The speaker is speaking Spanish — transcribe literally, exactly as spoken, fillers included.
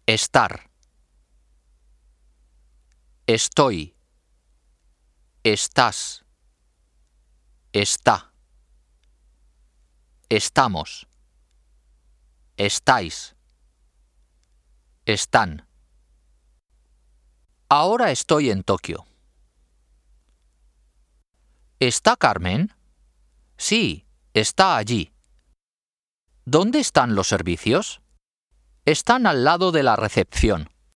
Estar. Estoy. Estás. Está. Estamos. Estáis. Están. Ahora estoy en Tokio. ¿Está Carmen? Sí, está allí. ¿Dónde están los servicios? Están al lado de la recepción.